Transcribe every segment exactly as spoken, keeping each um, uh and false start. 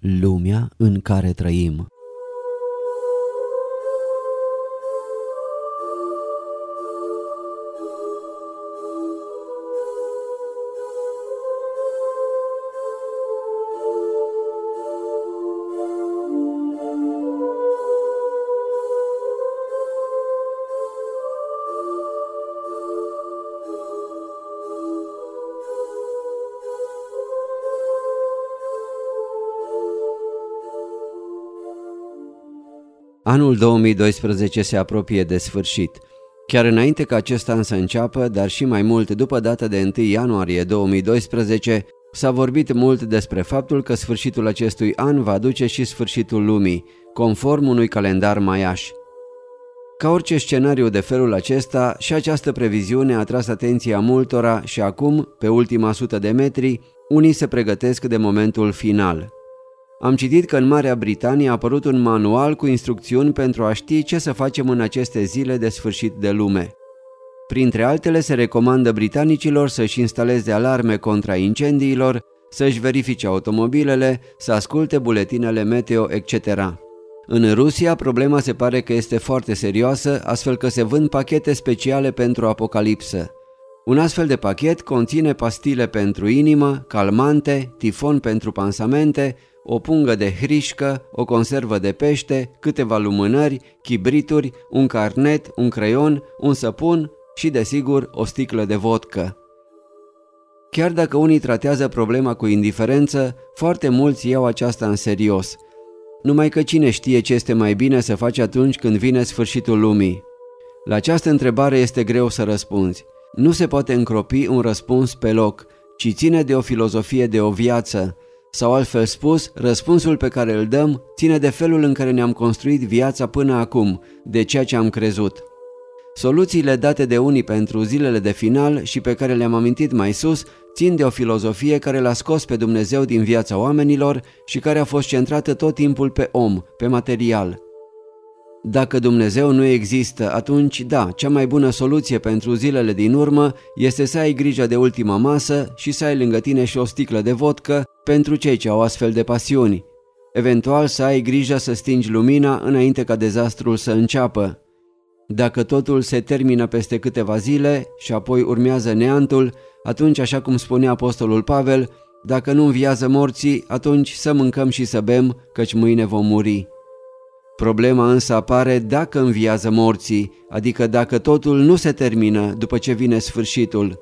lumea în care trăim. Anul două mii doisprezece se apropie de sfârșit. Chiar înainte ca acest an să înceapă, dar și mai mult după data de întâi ianuarie două mii doisprezece, s-a vorbit mult despre faptul că sfârșitul acestui an va aduce și sfârșitul lumii, conform unui calendar maiaș. Ca orice scenariu de felul acesta, și această previziune a atras atenția multora și acum, pe ultima sută de metri, unii se pregătesc de momentul final. Am citit că în Marea Britanie a apărut un manual cu instrucțiuni pentru a ști ce să facem în aceste zile de sfârșit de lume. Printre altele, se recomandă britanicilor să-și instaleze alarme contra incendiilor, să-și verifice automobilele, să asculte buletinele meteo, et cetera. În Rusia, problema se pare că este foarte serioasă, astfel că se vând pachete speciale pentru apocalipsă. Un astfel de pachet conține pastile pentru inimă, calmante, tifon pentru pansamente, o pungă de hrișcă, o conservă de pește, câteva lumânări, chibrituri, un carnet, un creion, un săpun și, desigur, o sticlă de vodcă. Chiar dacă unii tratează problema cu indiferență, foarte mulți iau aceasta în serios. Numai că cine știe ce este mai bine să faci atunci când vine sfârșitul lumii? La această întrebare este greu să răspunzi. Nu se poate încropi un răspuns pe loc, ci ține de o filozofie de o viață. Sau altfel spus, răspunsul pe care îl dăm ține de felul în care ne-am construit viața până acum, de ceea ce am crezut. Soluțiile date de unii pentru zilele de final și pe care le-am amintit mai sus țin de o filozofie care l-a scos pe Dumnezeu din viața oamenilor și care a fost centrată tot timpul pe om, pe material. Dacă Dumnezeu nu există, atunci, da, cea mai bună soluție pentru zilele din urmă este să ai grijă de ultima masă și să ai lângă tine și o sticlă de vodcă pentru cei ce au astfel de pasiuni. Eventual să ai grijă să stingi lumina înainte ca dezastrul să înceapă. Dacă totul se termină peste câteva zile și apoi urmează neantul, atunci, așa cum spunea apostolul Pavel, dacă nu înviază morții, atunci să mâncăm și să bem, căci mâine vom muri. Problema însă apare dacă înviază morții, adică dacă totul nu se termină după ce vine sfârșitul.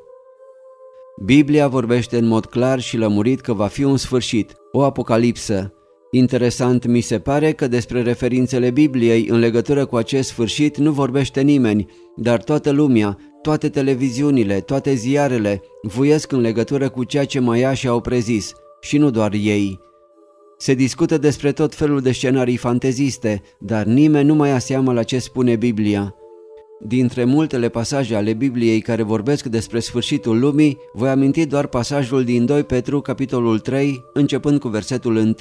Biblia vorbește în mod clar și lămurit că va fi un sfârșit, o apocalipsă. Interesant mi se pare că despre referințele Bibliei în legătură cu acest sfârșit nu vorbește nimeni, dar toată lumea, toate televiziunile, toate ziarele vuiesc în legătură cu ceea ce maiașii au prezis, și nu doar ei. Se discută despre tot felul de scenarii fanteziste, dar nimeni nu mai ia seamă la ce spune Biblia. Dintre multele pasaje ale Bibliei care vorbesc despre sfârșitul lumii, voi aminti doar pasajul din doi Petru, capitolul trei, începând cu versetul unu.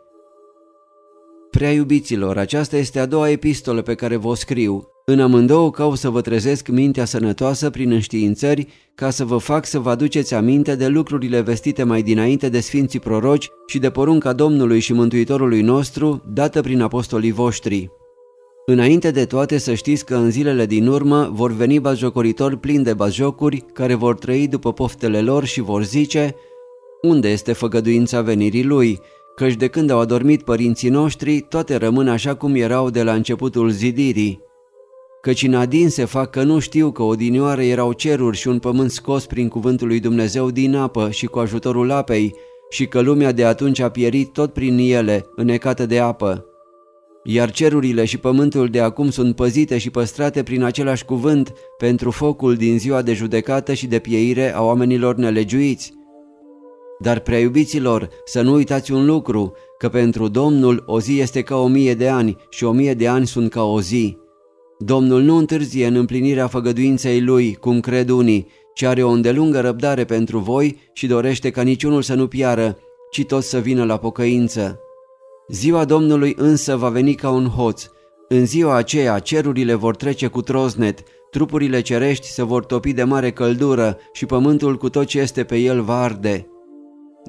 Prea iubiților, aceasta este a doua epistolă pe care vă scriu. În amândouă caut să vă trezesc mintea sănătoasă prin înștiințări, ca să vă fac să vă aduceți aminte de lucrurile vestite mai dinainte de sfinții proroci și de porunca Domnului și Mântuitorului nostru, dată prin apostolii voștri. Înainte de toate să știți că în zilele din urmă vor veni batjocoritori plini de batjocuri, care vor trăi după poftele lor și vor zice: unde este făgăduința venirii lui? Căci de când au adormit părinții noștri, toate rămân așa cum erau de la începutul zidirii. Căci în adin se fac că nu știu că odinioară erau ceruri și un pământ scos prin cuvântul lui Dumnezeu din apă și cu ajutorul apei, și că lumea de atunci a pierit tot prin ele, înnecată de apă. Iar cerurile și pământul de acum sunt păzite și păstrate prin același cuvânt pentru focul din ziua de judecată și de pieire a oamenilor nelegiuiți. Dar, prea iubiților, să nu uitați un lucru, că pentru Domnul o zi este ca o mie de ani și o mie de ani sunt ca o zi. Domnul nu întârzie în împlinirea făgăduinței Lui, cum cred unii, ci are o îndelungă răbdare pentru voi și dorește ca niciunul să nu piară, ci toți să vină la pocăință. Ziua Domnului însă va veni ca un hoț. În ziua aceea cerurile vor trece cu troznet, trupurile cerești se vor topi de mare căldură și pământul cu tot ce este pe el va arde.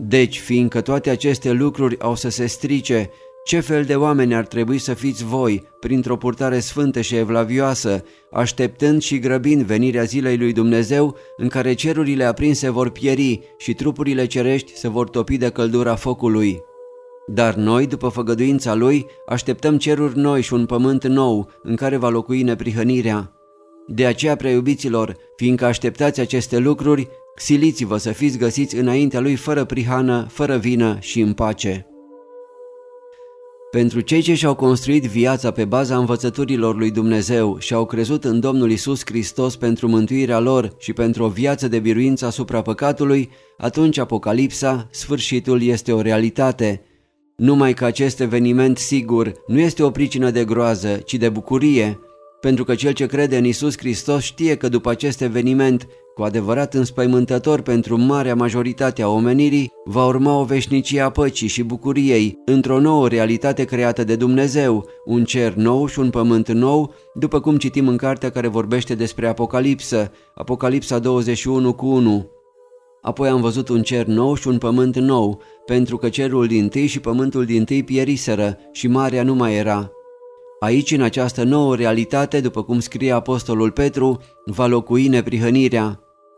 Deci, fiindcă toate aceste lucruri au să se strice, ce fel de oameni ar trebui să fiți voi, printr-o purtare sfântă și evlavioasă, așteptând și grăbind venirea zilei lui Dumnezeu, în care cerurile aprinse vor pieri și trupurile cerești se vor topi de căldura focului? Dar noi, după făgăduința Lui, așteptăm ceruri noi și un pământ nou, în care va locui neprihănirea. De aceea, prea iubiților, fiindcă așteptați aceste lucruri, siliți-vă să fiți găsiți înaintea Lui fără prihană, fără vină și în pace. Pentru cei ce și-au construit viața pe baza învățăturilor lui Dumnezeu și au crezut în Domnul Isus Hristos pentru mântuirea lor și pentru o viață de biruință asupra păcatului, atunci Apocalipsa, sfârșitul, este o realitate. Numai că acest eveniment sigur nu este o pricină de groază, ci de bucurie, pentru că cel ce crede în Isus Hristos știe că după acest eveniment, cu adevărat înspăimântător pentru marea majoritate a omenirii, va urma o veșnicie a păcii și bucuriei într-o nouă realitate creată de Dumnezeu, un cer nou și un pământ nou, după cum citim în cartea care vorbește despre Apocalipsă, Apocalipsa douăzeci și unu cu unu. Apoi am văzut un cer nou și un pământ nou, pentru că cerul dintâi și pământul dintâi pieriseră și marea nu mai era. Aici, în această nouă realitate, după cum scrie apostolul Petru, va locui neprihănirea.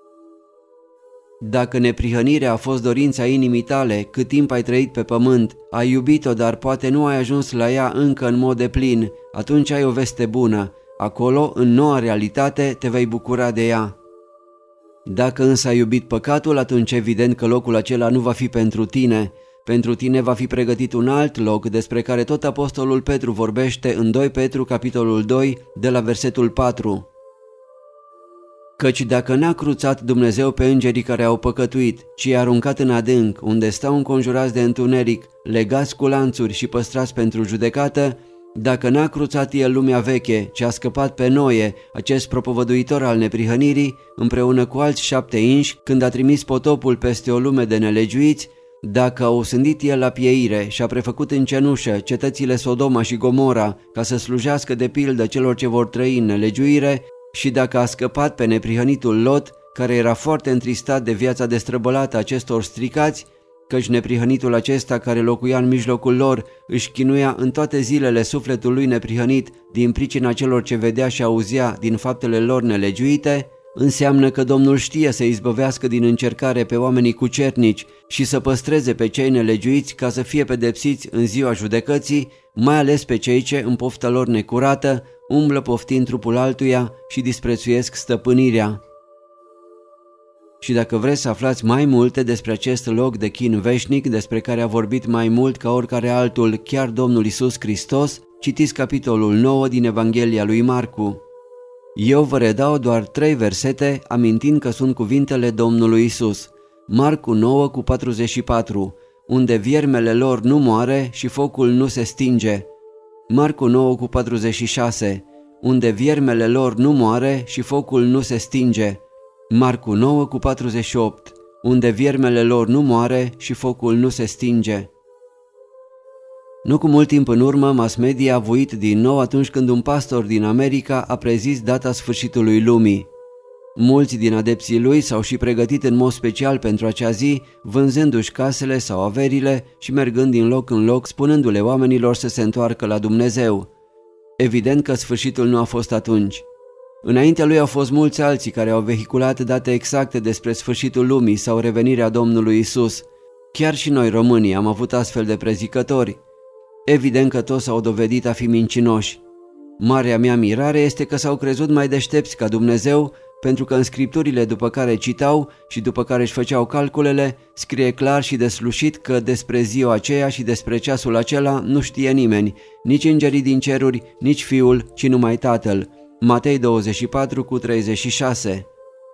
Dacă neprihănirea a fost dorința inimii tale, cât timp ai trăit pe pământ, ai iubit-o, dar poate nu ai ajuns la ea încă în mod deplin, atunci ai o veste bună. Acolo, în noua realitate, te vei bucura de ea. Dacă însă ai iubit păcatul, atunci evident că locul acela nu va fi pentru tine. Pentru tine va fi pregătit un alt loc despre care tot apostolul Petru vorbește în doi Petru, capitolul doi, de la versetul patru. Căci dacă n-a cruțat Dumnezeu pe îngerii care au păcătuit, ci i-a aruncat în adânc, unde stau înconjurați de întuneric, legați cu lanțuri și păstrați pentru judecată, dacă n-a cruțat El lumea veche, ci a scăpat pe Noe, acest propovăduitor al neprihănirii, împreună cu alți șapte inși, când a trimis potopul peste o lume de nelegiuiți, dacă a osândit El la pieire și a prefăcut în cenușă cetățile Sodoma și Gomora ca să slujească de pildă celor ce vor trăi în nelegiuire, și dacă a scăpat pe neprihănitul Lot, care era foarte întristat de viața destrăbălată acestor stricați, căci neprihănitul acesta care locuia în mijlocul lor își chinuia în toate zilele sufletul lui neprihănit din pricina celor ce vedea și auzea din faptele lor nelegiuite, înseamnă că Domnul știe să izbăvească din încercare pe oamenii cucernici și să păstreze pe cei nelegiuiți ca să fie pedepsiți în ziua judecății, mai ales pe cei ce, în pofta lor necurată, umblă poftind trupul altuia și disprețuiesc stăpânirea. Și dacă vreți să aflați mai multe despre acest loc de chin veșnic, despre care a vorbit mai mult ca oricare altul chiar Domnul Isus Hristos, citiți capitolul nouă din Evanghelia lui Marcu. Eu vă redau doar trei versete, amintind că sunt cuvintele Domnului Isus. Marcu nouă cu patruzeci și patru, unde viermele lor nu moare și focul nu se stinge. Marcu nouă cu patruzeci și șase, unde viermele lor nu moare și focul nu se stinge. Marcu nouă cu patruzeci și opt, unde viermele lor nu moare și focul nu se stinge. Nu cu mult timp în urmă, mass media a vuit din nou atunci când un pastor din America a prezis data sfârșitului lumii. Mulți din adepții lui s-au și pregătit în mod special pentru acea zi, vânzându-și casele sau averile și mergând din loc în loc, spunându-le oamenilor să se întoarcă la Dumnezeu. Evident că sfârșitul nu a fost atunci. Înaintea lui au fost mulți alții care au vehiculat date exacte despre sfârșitul lumii sau revenirea Domnului Isus. Chiar și noi românii am avut astfel de prezicători. Evident că toți s-au dovedit a fi mincinoși. Marea mea mirare este că s-au crezut mai deștepți ca Dumnezeu, pentru că în scripturile după care citau și după care își făceau calculele, scrie clar și deslușit că despre ziua aceea și despre ceasul acela nu știe nimeni, nici îngerii din ceruri, nici Fiul, ci numai Tatăl. Matei douăzeci și patru cu treizeci și șase.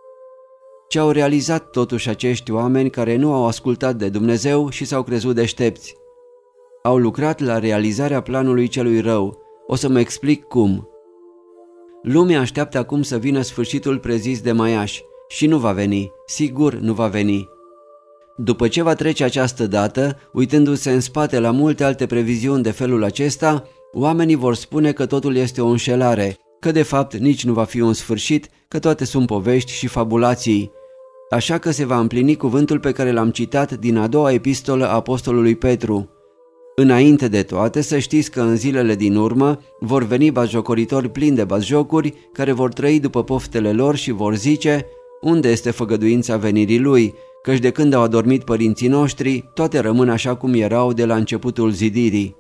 Ce au realizat totuși acești oameni care nu au ascultat de Dumnezeu și s-au crezut deștepți? Au lucrat la realizarea planului celui rău. O să mă explic cum. Lumea așteaptă acum să vină sfârșitul prezis de Maiaș și nu va veni, sigur nu va veni. După ce va trece această dată, uitându-se în spate la multe alte previziuni de felul acesta, oamenii vor spune că totul este o înșelare, că de fapt nici nu va fi un sfârșit, că toate sunt povești și fabulații. Așa că se va împlini cuvântul pe care l-am citat din a doua epistolă a apostolului Petru. Înainte de toate, să știți că în zilele din urmă vor veni batjocoritori plini de batjocuri, care vor trăi după poftele lor și vor zice: unde este făgăduința venirii lui? Căci de când au adormit părinții noștri, toate rămân așa cum erau de la începutul zidirii.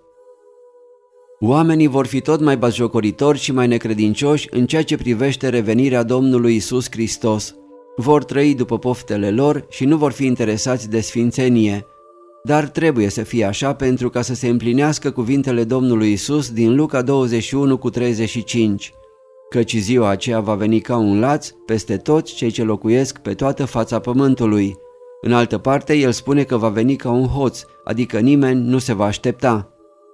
Oamenii vor fi tot mai batjocoritori și mai necredincioși în ceea ce privește revenirea Domnului Isus Hristos. Vor trăi după poftele lor și nu vor fi interesați de sfințenie. Dar trebuie să fie așa pentru ca să se împlinească cuvintele Domnului Isus din Luca douăzeci și unu cu treizeci și cinci. Căci ziua aceea va veni ca un laț peste toți cei ce locuiesc pe toată fața pământului. În altă parte, el spune că va veni ca un hoț, adică nimeni nu se va aștepta.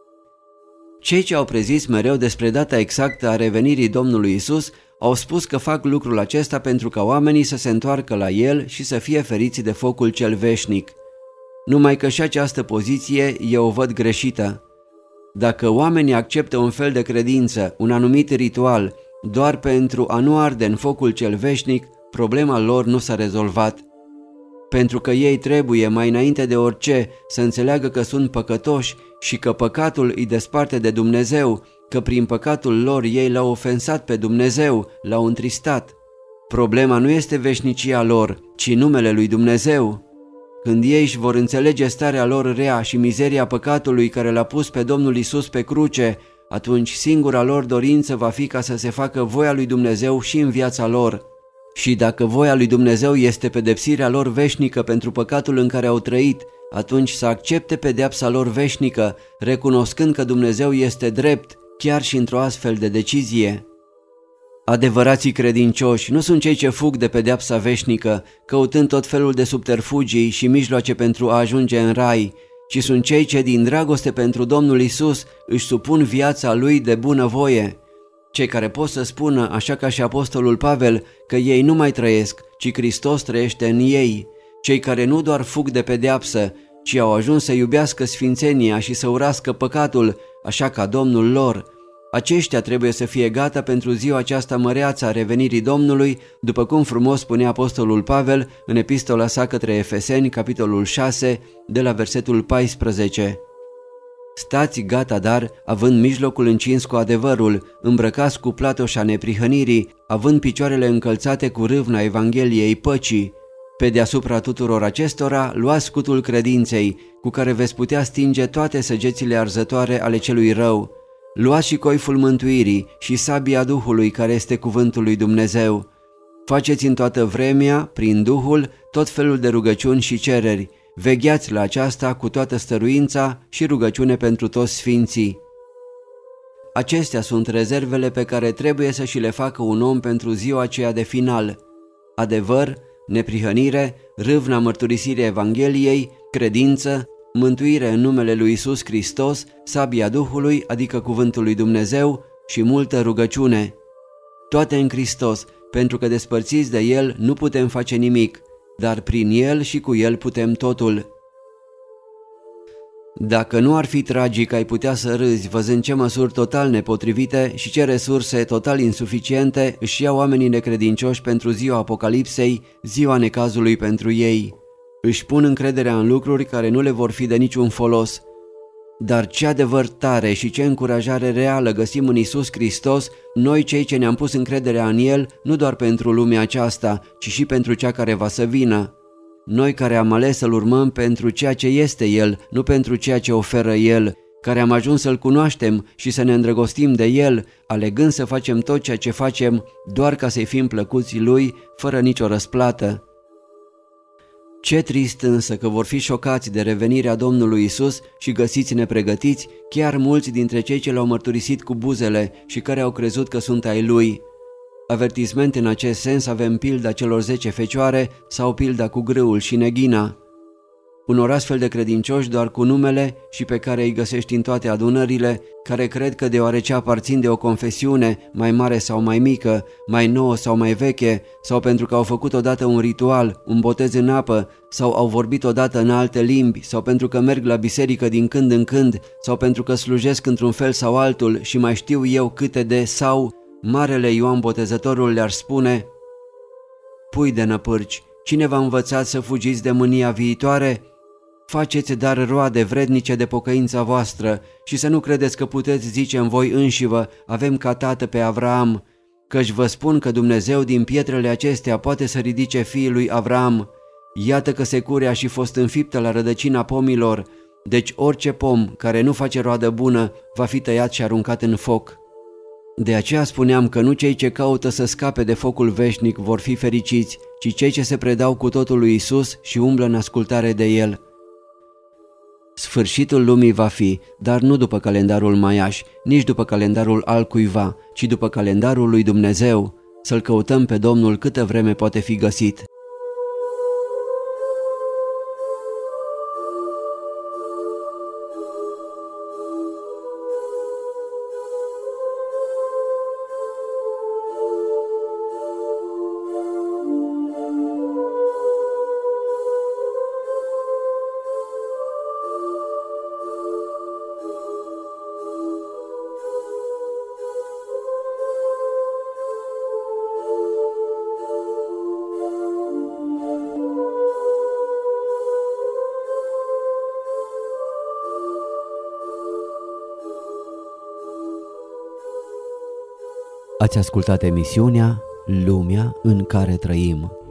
Cei ce au prezis mereu despre data exactă a revenirii Domnului Isus au spus că fac lucrul acesta pentru ca oamenii să se întoarcă la el și să fie feriți de focul cel veșnic. Numai că și această poziție eu o văd greșită. Dacă oamenii acceptă un fel de credință, un anumit ritual, doar pentru a nu arde în focul cel veșnic, problema lor nu s-a rezolvat. Pentru că ei trebuie, mai înainte de orice, să înțeleagă că sunt păcătoși și că păcatul îi desparte de Dumnezeu, că prin păcatul lor ei l-au ofensat pe Dumnezeu, l-au întristat. Problema nu este veșnicia lor, ci numele lui Dumnezeu. Când ei își vor înțelege starea lor rea și mizeria păcatului care l-a pus pe Domnul Isus pe cruce, atunci singura lor dorință va fi ca să se facă voia lui Dumnezeu și în viața lor. Și dacă voia lui Dumnezeu este pedepsirea lor veșnică pentru păcatul în care au trăit, atunci să accepte pedeapsa lor veșnică, recunoscând că Dumnezeu este drept, chiar și într-o astfel de decizie. Adevărații credincioși nu sunt cei ce fug de pedeapsa veșnică, căutând tot felul de subterfugii și mijloace pentru a ajunge în rai, ci sunt cei ce din dragoste pentru Domnul Isus își supun viața lui de bunăvoie. Cei care pot să spună, așa ca și apostolul Pavel, că ei nu mai trăiesc, ci Hristos trăiește în ei. Cei care nu doar fug de pedeapsă, ci au ajuns să iubească sfințenia și să urască păcatul, așa ca Domnul lor. Aceștia trebuie să fie gata pentru ziua aceasta măreață a revenirii Domnului, după cum frumos spunea apostolul Pavel în epistola sa către Efeseni, capitolul șase, de la versetul paisprezece. Stați gata, dar, având mijlocul încins cu adevărul, îmbrăcați cu platoșa neprihănirii, având picioarele încălțate cu râvna Evangheliei păcii. Pe deasupra tuturor acestora, luați scutul credinței, cu care veți putea stinge toate săgețile arzătoare ale celui rău. Luați și coiful mântuirii și sabia Duhului, care este cuvântul lui Dumnezeu. Faceți în toată vremea, prin Duhul, tot felul de rugăciuni și cereri. Vegheați la aceasta cu toată stăruința și rugăciune pentru toți sfinții. Acestea sunt rezervele pe care trebuie să și le facă un om pentru ziua aceea de final: adevăr, neprihănire, râvna mărturisirea Evangheliei, credință, mântuire în numele lui Isus Hristos, sabia Duhului, adică cuvântul lui Dumnezeu, și multă rugăciune. Toate în Hristos, pentru că despărțiți de El nu putem face nimic, dar prin El și cu El putem totul. Dacă nu ar fi tragic, ai putea să râzi văzând ce măsuri total nepotrivite și ce resurse total insuficiente își iau oamenii necredincioși pentru ziua Apocalipsei, ziua necazului pentru ei. Își pun încrederea în lucruri care nu le vor fi de niciun folos. Dar ce adevăr tare și ce încurajare reală găsim în Isus Hristos, noi cei ce ne-am pus încrederea în El, nu doar pentru lumea aceasta, ci și pentru cea care va să vină. Noi care am ales să-L urmăm pentru ceea ce este El, nu pentru ceea ce oferă El, care am ajuns să-L cunoaștem și să ne îndrăgostim de El, alegând să facem tot ceea ce facem doar ca să-i fim plăcuți Lui, fără nicio răsplată. Ce trist însă că vor fi șocați de revenirea Domnului Isus și găsiți nepregătiți chiar mulți dintre cei ce L-au mărturisit cu buzele și care au crezut că sunt ai Lui. Avertisment în acest sens avem pilda celor zece fecioare sau pilda cu grâul și neghina. Unor astfel de credincioși doar cu numele și pe care îi găsești în toate adunările, care cred că deoarece aparțin de o confesiune mai mare sau mai mică, mai nouă sau mai veche, sau pentru că au făcut odată un ritual, un botez în apă, sau au vorbit odată în alte limbi, sau pentru că merg la biserică din când în când, sau pentru că slujesc într-un fel sau altul și mai știu eu câte de sau, Marele Ioan Botezătorul le-ar spune: pui de năpârci, Cine v-a învățat să fugiți de mânia viitoare? Faceți dar roade vrednice de pocăința voastră și să nu credeți că puteți zice în voi înșivă, avem ca tată pe Avraam, căci vă spun că Dumnezeu din pietrele acestea poate să ridice fiii lui Avraam. Iată că securea a și fost înfiptă la rădăcina pomilor, deci orice pom care nu face roadă bună va fi tăiat și aruncat în foc. De aceea spuneam că nu cei ce caută să scape de focul veșnic vor fi fericiți, ci cei ce se predau cu totul lui Isus și umblă în ascultare de El. Sfârșitul lumii va fi, dar nu după calendarul maiaș, nici după calendarul altcuiva, ci după calendarul lui Dumnezeu. Să-L căutăm pe Domnul câtă vreme poate fi găsit. Ați ascultat emisiunea Lumea în care trăim.